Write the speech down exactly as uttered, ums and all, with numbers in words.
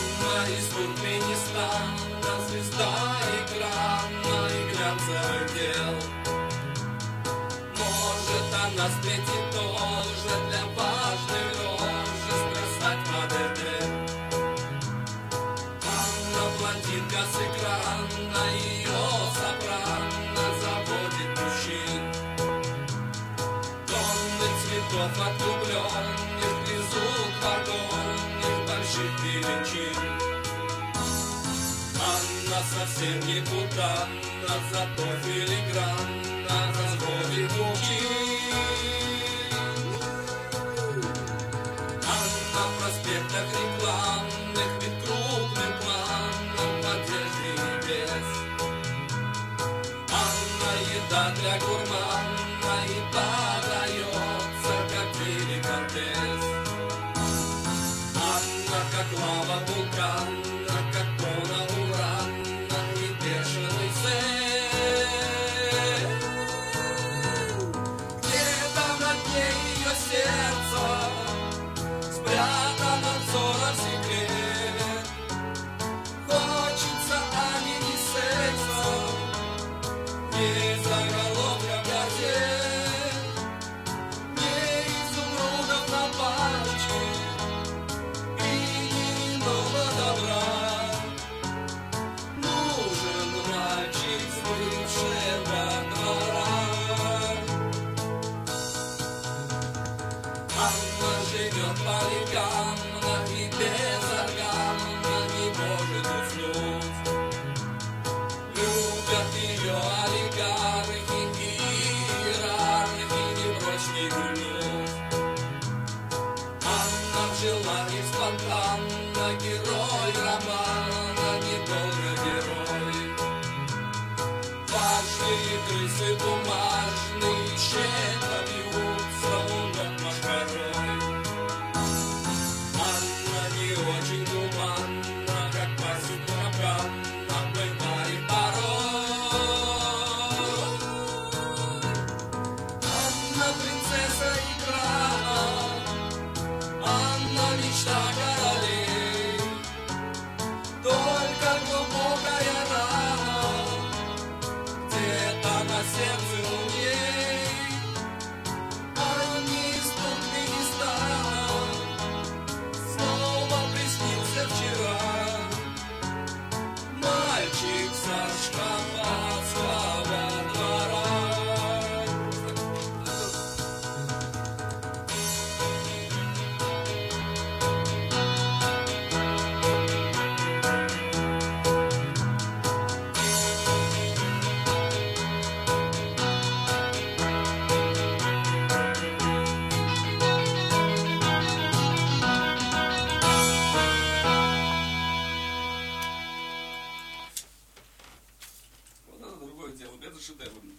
Анна из Туркменистана, звезда экрана и глянцевых дел. Может, она встретит тоже для важной рожи сбросать модель. Анна блондинка с экрана, ее сопрано заводит мужчин. Тонны цветов от влюбленных везут в вагоне больших величин. Анна совсем не путанна, зато филигранно разводит мужчин. Анна в проспектах рекламных ведь крупным планом в одежде и без. Анна еда для гурмана и подается как деликатес. Анна как лава вулкана, как тона урана и бешеный секс. Где-то на дне ее сердца спрятан от взоров секрет. Хочется Ане не секса, не заголовка газет, не изумрудов на палочке и не иного добра. Нужен мальчик с бывшего двора. Анна живет полигамно и безорганно не может уснуть. Любят ее олигархи и иерархи, не прочь не гульнуть. Анна в желании спонтанно, герой романа, недолго герой. Важные крысы бумажные тщетно бьются у ног мошкарой. Анна не очень гуманна, как пасет урагана, бывает порой. Анна принцесса экрана, Анна мечта королей. Только глубокая рана где-то на сердце у ней. Анне из Туркменистана снова приснился вчера мальчик со шкафатского двора. Вот это другое дело, это шедевр.